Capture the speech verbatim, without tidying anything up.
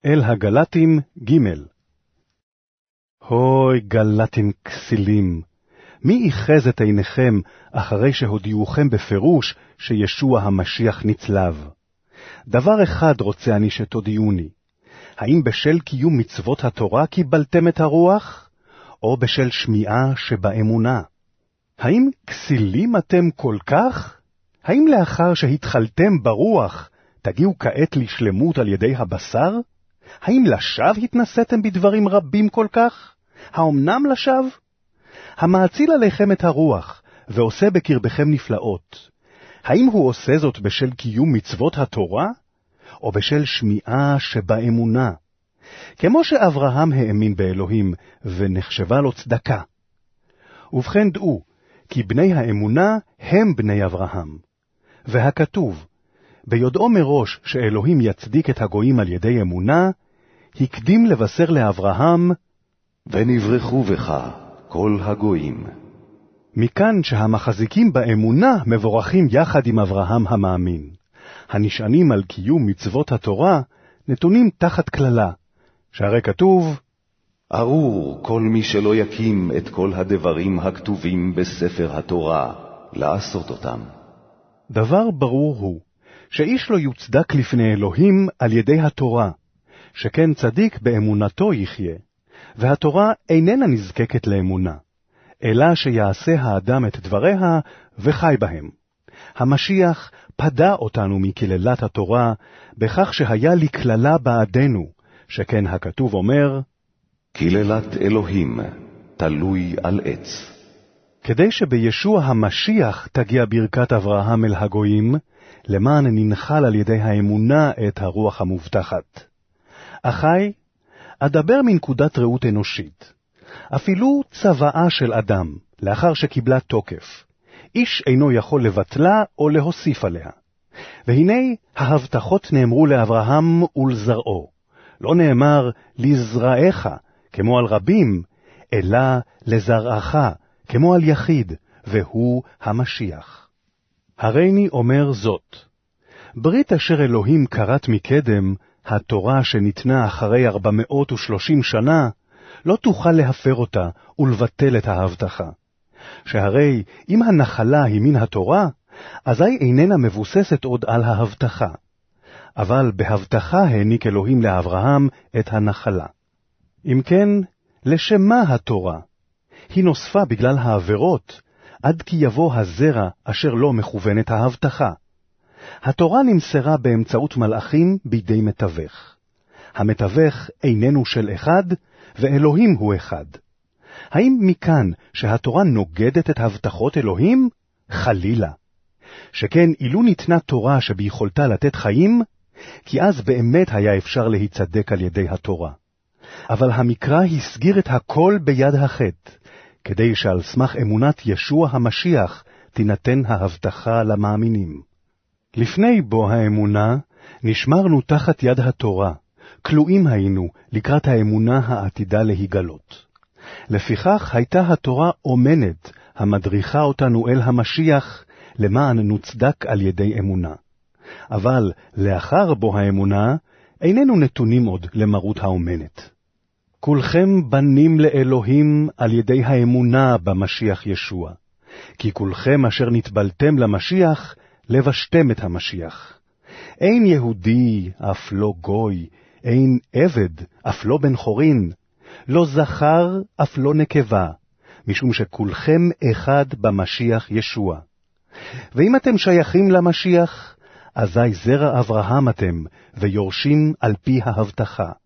אל הגלטים ג' הוי גלטים כסילים, מי איחז את עיניכם אחרי שהודיעוכם בפירוש שישוע המשיח נצלב? דבר אחד רוצה אני שתודיעוני, האם בשל קיום מצוות התורה קיבלתם את הרוח, או בשל שמיעה שבאמונה? האם כסילים אתם כל כך? האם לאחר שהתחלתם ברוח, תגיעו כעת לשלמות על ידי הבשר? האם לשווא התנסיתם בדברים רבים כל כך? האומנם לשווא? המאציל עליכם את הרוח, ועושה בקרבכם נפלאות. האם הוא עושה זאת בשל קיום מצוות התורה, או בשל שמיעה שבאמונה? כמו שאברהם האמין באלוהים, ונחשבה לו צדקה. ובכן דעו, כי בני האמונה הם בני אברהם. והכתוב, ביודעו מראש שאלוהים יצדיק את הגויים על ידי אמונה, הקדים לבשר לאברהם, ונברחו בך כל הגויים. מכאן שהמחזיקים באמונה מבורכים יחד עם אברהם המאמין. הנשענים על קיום מצוות התורה נתונים תחת כללה, שהרי כתוב, ארור כל מי שלא יקים את כל הדברים הכתובים בספר התורה, לעשות אותם. דבר ברור הוא, שאיש לא יוצדק לפני אלוהים על ידי התורה, שכן צדיק באמונתו יחיה, והתורה איננה נזקקת לאמונה, אלא שיעשה האדם את דבריה וחי בהם. המשיח פדה אותנו מכללת התורה, בכך שהיה לכללה בעדנו, שכן הכתוב אומר, כללת אלוהים תלוי על עץ. כדי שבישוע המשיח תגיע ברכת אברהם אל הגויים, למען ננחל על ידי האמונה את הרוח המובטחת. אחי, אדבר מנקודת ראות אנושית. אפילו צוואה של אדם, לאחר שקיבלה תוקף, איש אינו יכול לבטלה או להוסיף עליה. והנה ההבטחות נאמרו לאברהם ולזרעו. לא נאמר לזרעך, כמו על רבים, אלא לזרעך, כמו על יחיד, והוא המשיח. הריני אומר זאת, ברית אשר אלוהים קראת מקדם, התורה שניתנה אחרי ארבע מאות ושלושים שנה, לא תוכל להפר אותה ולבטל את ההבטחה. שהרי אם הנחלה היא מן התורה, אזי איננה מבוססת עוד על ההבטחה. אבל בהבטחה העניק אלוהים לאברהם את הנחלה. אם כן, לשם מה התורה? היא נוספה בגלל העבירות, עד כי יבוא הזרע אשר לא מכוונת ההבטחה. התורה נמסרה באמצעות מלאכים בידי מתווך. המתווך איננו של אחד, ואלוהים הוא אחד. האם מכאן שהתורה נוגדת את הבטחות אלוהים? חלילה. שכן אילו ניתנה תורה שביכולתה לתת חיים, כי אז באמת היה אפשר להיצדק על ידי התורה. אבל המקרא הסגיר את הכל ביד החטא, כדי שעל סמך אמונת ישוע המשיח תינתן ההבטחה למאמינים. לפני בו האמונה נשמרנו תחת יד התורה, כלואים היינו לקראת האמונה העתידה להיגלות. לפיכך הייתה התורה אומנת, המדריכה אותנו אל המשיח, למען נוצדק על ידי אמונה. אבל לאחר בו האמונה, איננו נתונים עוד למרות האומנת. כולכם בנים לאלוהים על ידי האמונה במשיח ישוע, כי כולכם אשר נתבלתם למשיח, לבשתם את המשיח. אין יהודי, אף לא גוי, אין עבד, אף לא בן חורין, לא זכר, אף לא נקבה, משום שכולכם אחד במשיח ישוע. ואם אתם שייכים למשיח, אזי זרע אברהם אתם, ויורשים על פי ההבטחה.